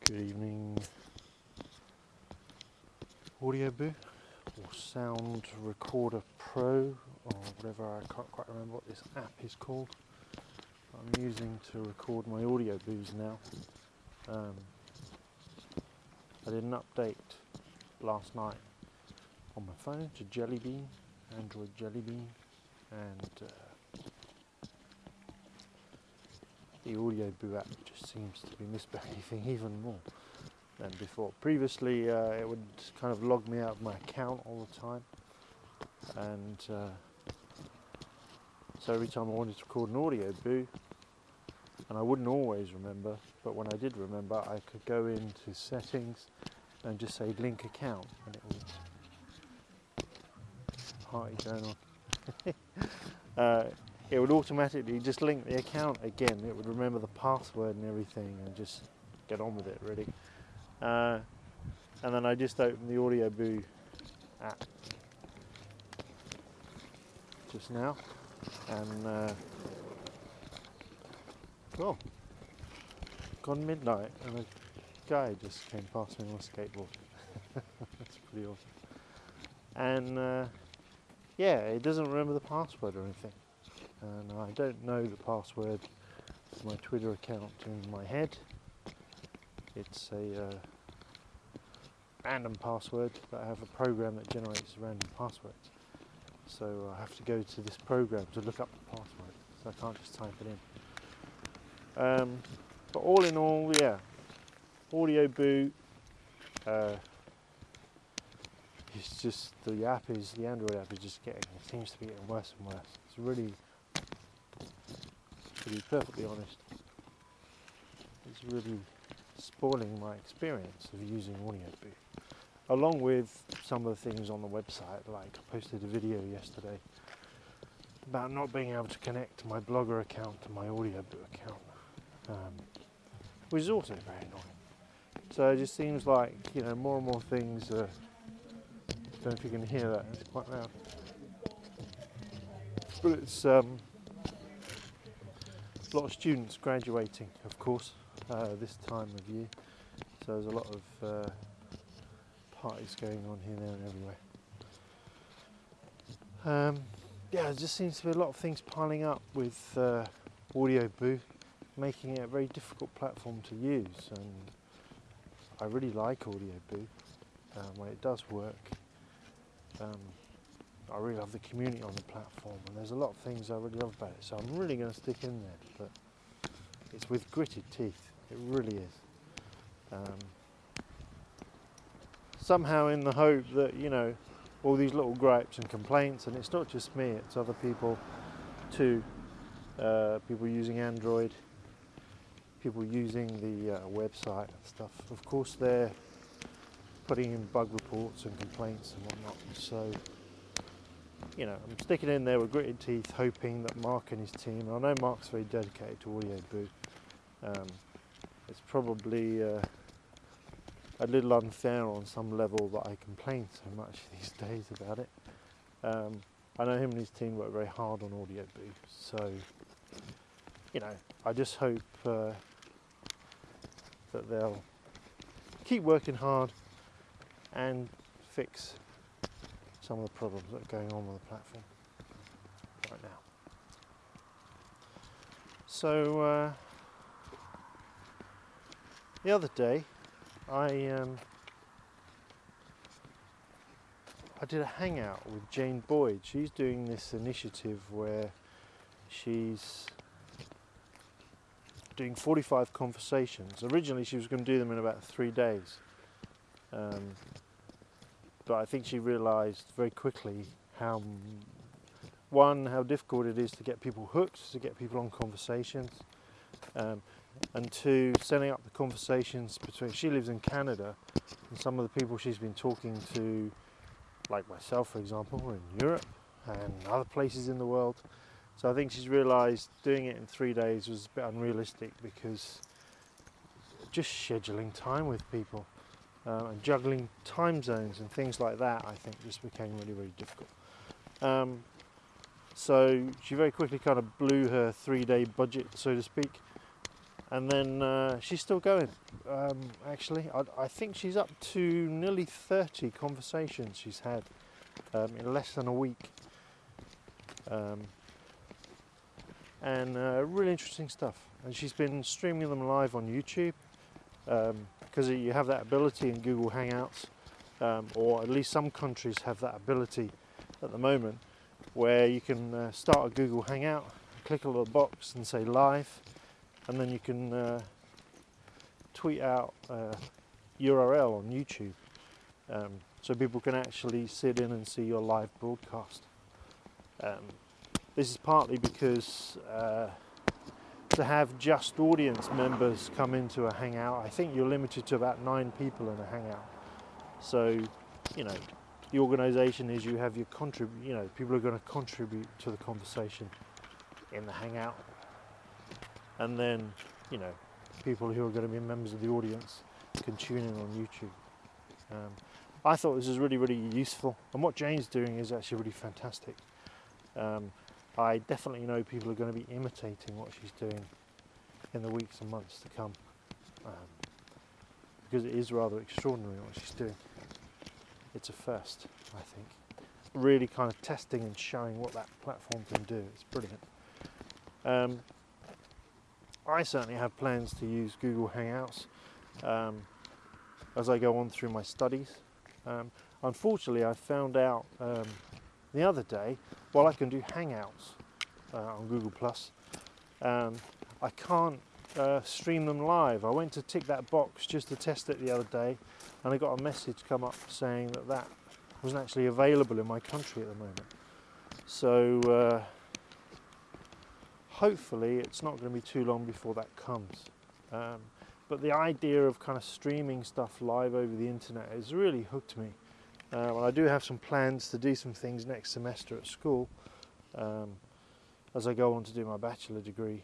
Good evening, Audioboo or Sound Recorder Pro or whatever. I can't quite remember what this app is called. I'm using to record my Audioboos now. I did an update last night on my phone to Jelly Bean, Android Jelly Bean, and the Audioboo app just seems to be misbehaving even more than before. Previously it would kind of log me out of my account all the time, and so every time I wanted to record an Audioboo, and I wouldn't always remember, but when I did remember, I could go into settings and just say link account, and it would party going on. It would automatically just link the account again. It would remember the password and everything and just get on with it, really. And then I just opened the Audioboo app just now, and gone midnight, and a guy just came past me on a skateboard. That's pretty awesome. And yeah, it doesn't remember the password or anything, and I don't know the password to my Twitter account in my head. It's a random password, but I have a program that generates random passwords, so I have to go to this program to look up the password, so I can't just type it in. But all in all, yeah, Audioboo, it's just the Android app is just seems to be getting worse and worse. It's really, to be perfectly honest, it's really spoiling my experience of using Audioboo, along with some of the things on the website. Like I posted a video yesterday about not being able to connect my Blogger account to my Audioboo account, which is also very annoying. So it just seems like, you know, more and more things. I don't know if you can hear that, it's quite loud. But it's a lot of students graduating, of course, this time of year. So there's a lot of parties going on here, there and everywhere. Yeah, there just seems to be a lot of things piling up with Audioboo, making it a very difficult platform to use. And I really like Audioboo when it does work. I really love the community on the platform, and there's a lot of things I really love about it. So I'm really going to stick in there, but it's with gritted teeth. It really is. Somehow in the hope that, you know, all these little gripes and complaints, and it's not just me, it's other people too, people using Android, people using the website and stuff. Of course they're putting in bug reports and complaints and whatnot, so, you know, I'm sticking in there with gritted teeth, hoping that Mark and his team, I know Mark's very dedicated to Audioboo. It's probably a little unfair on some level that I complain so much these days about it. I know him and his team work very hard on Audioboo, so, you know, I just hope that they'll keep working hard and fix some of the problems that are going on with the platform right now. So the other day I did a hangout with Jane Boyd. She's doing this initiative where she's doing 45 conversations. Originally she was going to do them in about 3 days. But I think she realised very quickly how difficult it is to get people hooked, to get people on conversations, and two, setting up the conversations between. She lives in Canada, and some of the people she's been talking to, like myself for example, are in Europe and other places in the world. So I think she's realised doing it in 3 days was a bit unrealistic, because just scheduling time with people and juggling time zones and things like that, I think just became really, really difficult. So she very quickly kind of blew her 3-day budget, so to speak, And then she's still going. Actually, I think she's up to nearly 30 conversations she's had in less than a week. And really interesting stuff. And she's been streaming them live on YouTube because you have that ability in Google Hangouts, or at least some countries have that ability at the moment, where you can start a Google Hangout, click a little box and say live, and then you can tweet out URL on YouTube, so people can actually sit in and see your live broadcast. This is partly because to have just audience members come into a hangout, I think you're limited to about 9 people in a hangout. So, you know, the organisation is you have your people are going to contribute to the conversation in the hangout, and then, you know, people who are going to be members of the audience can tune in on YouTube. I thought this was really, really useful, and what Jane's doing is actually really fantastic. I definitely know people are going to be imitating what she's doing in the weeks and months to come, because it is rather extraordinary what she's doing. It's a first, I think. Really kind of testing and showing what that platform can do. It's brilliant. I certainly have plans to use Google Hangouts as I go on through my studies. Unfortunately, I found out the other day, while I can do Hangouts on Google+, I can't stream them live. I went to tick that box just to test it the other day, and I got a message come up saying that wasn't actually available in my country at the moment. So hopefully it's not going to be too long before that comes. But the idea of kind of streaming stuff live over the internet has really hooked me. And I do have some plans to do some things next semester at school as I go on to do my bachelor degree,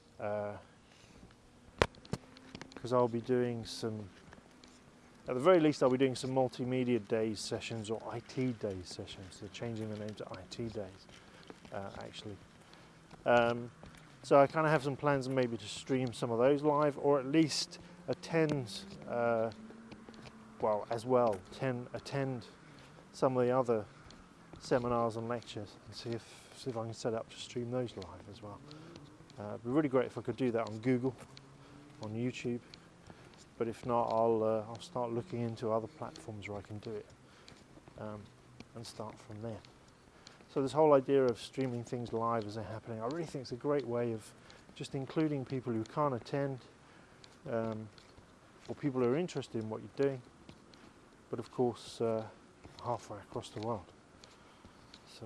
because I'll be doing some, at the very least I'll be doing some multimedia days sessions, or IT days sessions. They're changing the name to IT days actually. So I kind of have some plans maybe to stream some of those live, or at least attend attend some of the other seminars and lectures, and see if I can set up to stream those live as well. It'd be really great if I could do that on Google, on YouTube, but if not, I'll start looking into other platforms where I can do it, and start from there. So this whole idea of streaming things live as they're happening, I really think it's a great way of just including people who can't attend, or people who are interested in what you're doing, but of course halfway across the world. So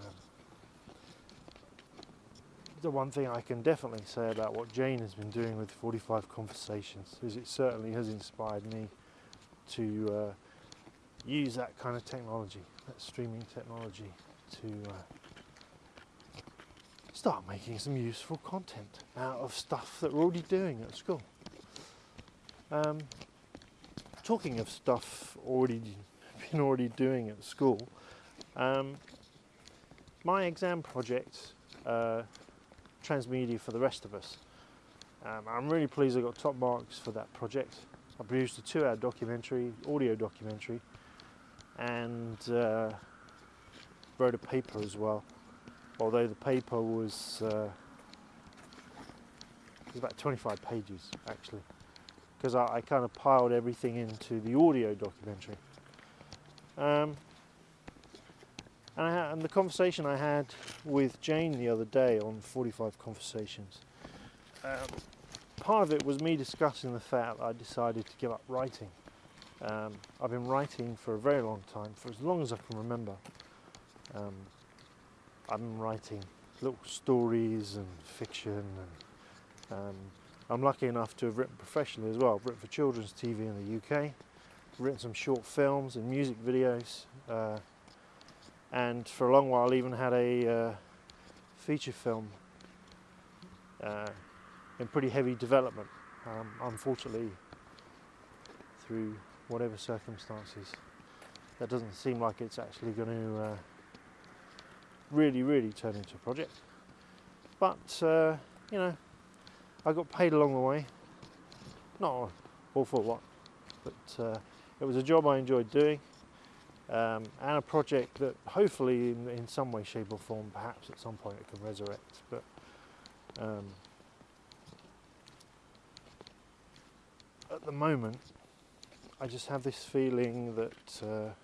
the one thing I can definitely say about what Jane has been doing with 45 Conversations is it certainly has inspired me to use that kind of technology, that streaming technology, to start making some useful content out of stuff that we're already doing at school. Talking of stuff already doing at school, my exam project, Transmedia for the Rest of Us, I'm really pleased I got top marks for that project. I produced a 2-hour documentary, audio documentary, and wrote a paper as well, although the paper was about 25 pages actually, because I kind of piled everything into the audio documentary. And the conversation I had with Jane the other day on 45 Conversations, part of it was me discussing the fact that I decided to give up writing. I've been writing for a very long time, for as long as I can remember. I've been writing little stories and fiction, and I'm lucky enough to have written professionally as well. I've written for children's TV in the UK, written some short films and music videos, and for a long while even had a feature film in pretty heavy development. Unfortunately, through whatever circumstances, that doesn't seem like it's actually going to really turn into a project. But you know, I got paid along the way, not an awful lot, but it was a job I enjoyed doing, and a project that hopefully in some way, shape or form, perhaps at some point it can resurrect. But at the moment I just have this feeling that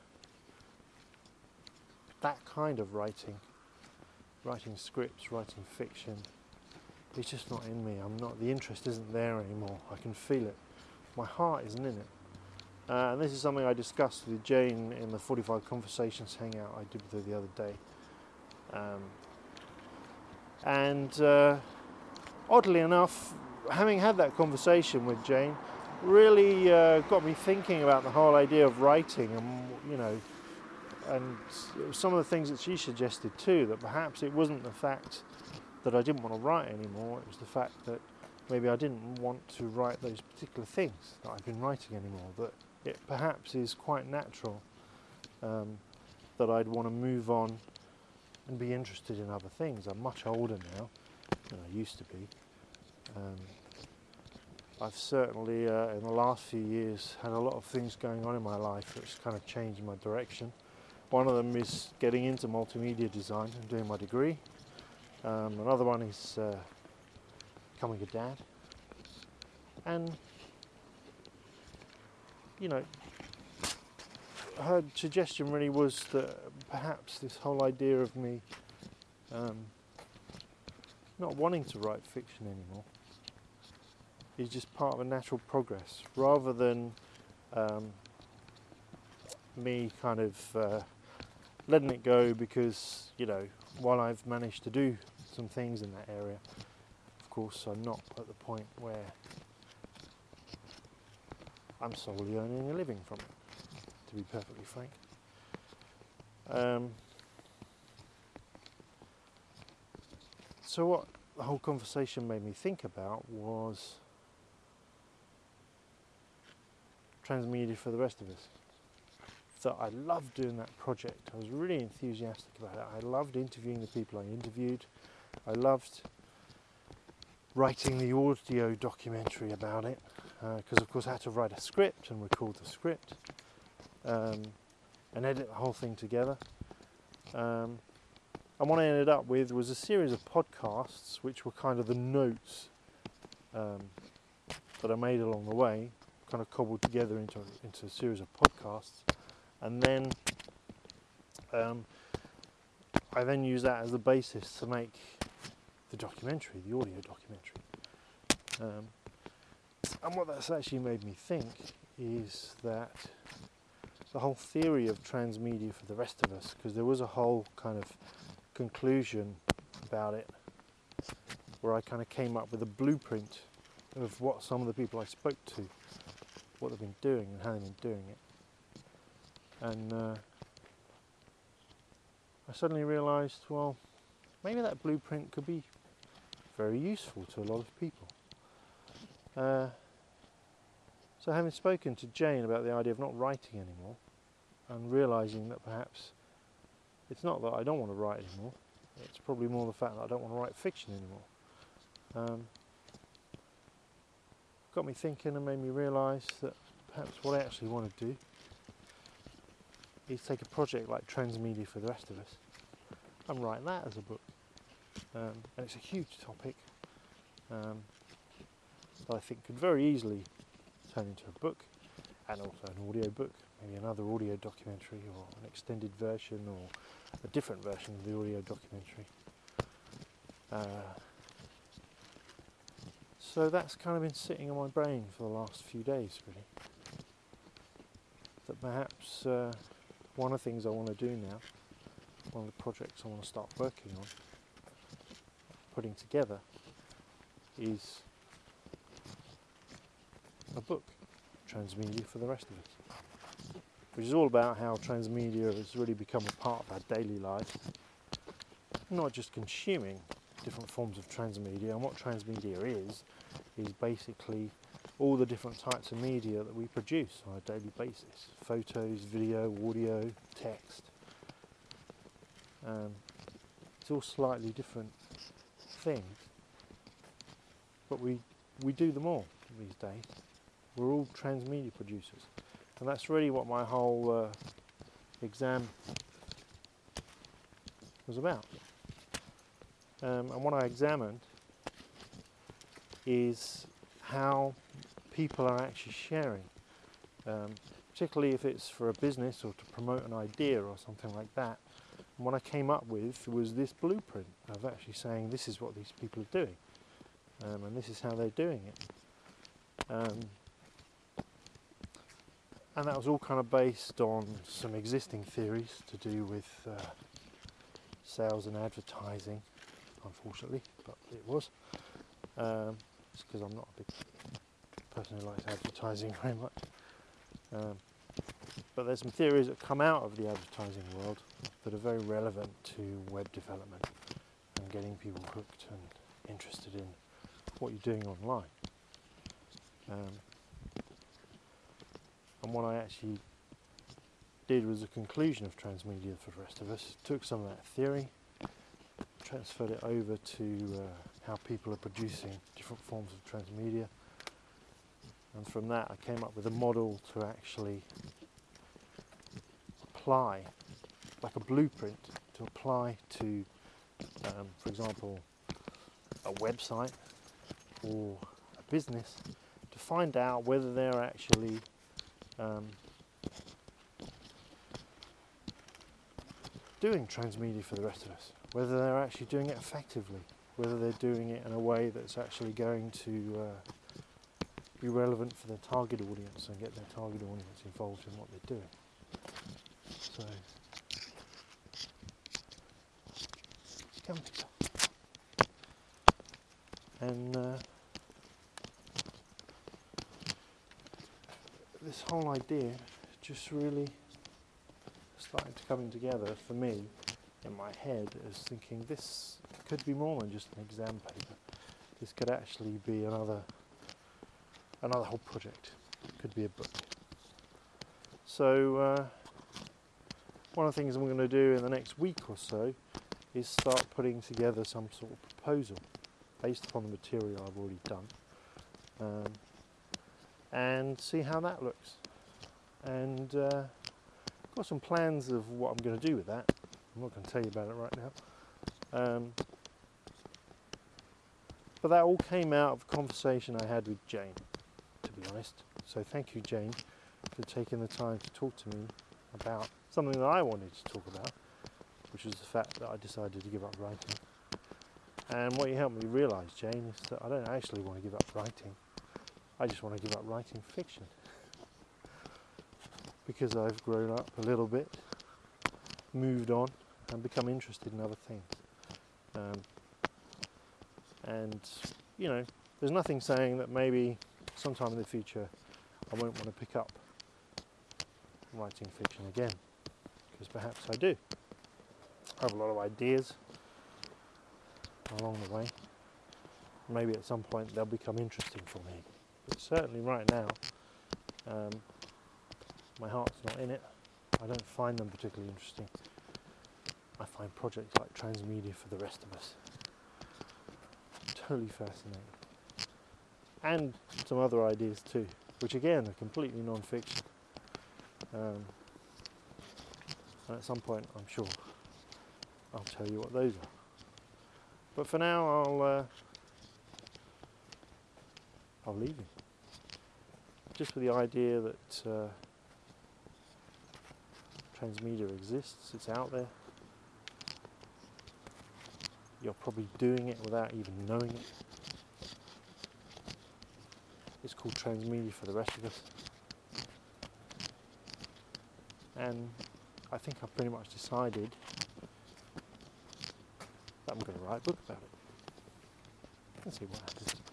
that kind of writing scripts, writing fiction, it's just not in me. The interest isn't there anymore. I can feel it. My heart isn't in it. And this is something I discussed with Jane in the 45 Conversations hangout I did with her the other day. Oddly enough, having had that conversation with Jane really got me thinking about the whole idea of writing, and some of the things that she suggested too, that perhaps it wasn't the fact that I didn't want to write anymore, it was the fact that maybe I didn't want to write those particular things that I've been writing anymore, that it perhaps is quite natural that I'd want to move on and be interested in other things. I'm much older now than I used to be. I've certainly, in the last few years, had a lot of things going on in my life that's kind of changed my direction. One of them is getting into multimedia design and doing my degree. Another one is becoming a dad. And, her suggestion really was that perhaps this whole idea of me not wanting to write fiction anymore is just part of a natural progress, rather than me kind of letting it go because, while I've managed to do some things in that area, of course I'm not at the point where I'm solely earning a living from it, to be perfectly frank. So what the whole conversation made me think about was transmedia for the rest of us. So I loved doing that project. I was really enthusiastic about it. I loved interviewing the people I interviewed. I loved writing the audio documentary about it, because of course I had to write a script and record the script and edit the whole thing together. And what I ended up with was a series of podcasts which were kind of the notes that I made along the way, kind of cobbled together into a series of podcasts, and then I then used that as the basis to make the documentary, the audio documentary. And what that's actually made me think is that the whole theory of transmedia for the rest of us, because there was a whole kind of conclusion about it where I kind of came up with a blueprint of what some of the people I spoke to, what they've been doing and how they've been doing it. And I suddenly realised, well, maybe that blueprint could be very useful to a lot of people. So having spoken to Jane about the idea of not writing anymore, and realising that perhaps it's not that I don't want to write anymore, it's probably more the fact that I don't want to write fiction anymore, got me thinking and made me realise that perhaps what I actually want to do is take a project like Transmedia for the Rest of Us and write that as a book. And it's a huge topic that I think could very easily turn into a book, and also an audio book, maybe another audio documentary or an extended version or a different version of the audio documentary. So that's kind of been sitting on my brain for the last few days, really. That perhaps one of the things I want to do now, one of the projects I want to start working on, putting together, is a book, Transmedia for the Rest of Us, which is all about how transmedia has really become a part of our daily lives, not just consuming different forms of transmedia. And what transmedia is basically all the different types of media that we produce on a daily basis: photos, video, audio, text. It's all slightly different things, but we we do them all these days. We're all transmedia producers, and that's really what my whole exam was about. And what I examined is how people are actually sharing, particularly if it's for a business or to promote an idea or something like that. And what I came up with was this blueprint of actually saying this is what these people are doing, and this is how they're doing it. And that was all kind of based on some existing theories to do with sales and advertising, unfortunately, but it was. It's because I'm not a big person who likes advertising very much. But there's some theories that come out of the advertising world that are very relevant to web development and getting people hooked and interested in what you're doing online. And what I actually did was a conclusion of transmedia for the rest of us. Took some of that theory, transferred it over to how people are producing different forms of transmedia, and from that I came up with a model to actually apply, like a blueprint to apply to, for example, a website or a business, to find out whether they're actually doing transmedia for the rest of us, whether they're actually doing it effectively, whether they're doing it in a way that's actually going to be relevant for their target audience and get their target audience involved in what they're doing. So, come and this whole idea just really started to coming together for me in my head as thinking this could be more than just an exam paper. This could actually be another whole project. It could be a book. So one of the things I'm going to do in the next week or so is start putting together some sort of proposal based upon the material I've already done, and see how that looks. And I've got some plans of what I'm going to do with that. I'm not going to tell you about it right now. But that all came out of a conversation I had with Jane, to be honest. So thank you, Jane, for taking the time to talk to me about something that I wanted to talk about, which was the fact that I decided to give up writing. And what you helped me realise, Jane, is that I don't actually want to give up writing. I just want to give up writing fiction. Because I've grown up a little bit, moved on, and become interested in other things. And, you know, there's nothing saying that maybe sometime in the future I won't want to pick up writing fiction again, because perhaps I do. I have a lot of ideas along the way. Maybe at some point they'll become interesting for me. But certainly right now, my heart's not in it. I don't find them particularly interesting. I find projects like transmedia for the rest of us totally fascinating. And some other ideas too, which again are completely non-fiction. And at some point I'm sure I'll tell you what those are. But for now I'll leave you. Just with the idea that transmedia exists, it's out there. You're probably doing it without even knowing it. It's called transmedia for the rest of us. And I think I've pretty much decided that I'm going to write a book about it. Let's see what happens.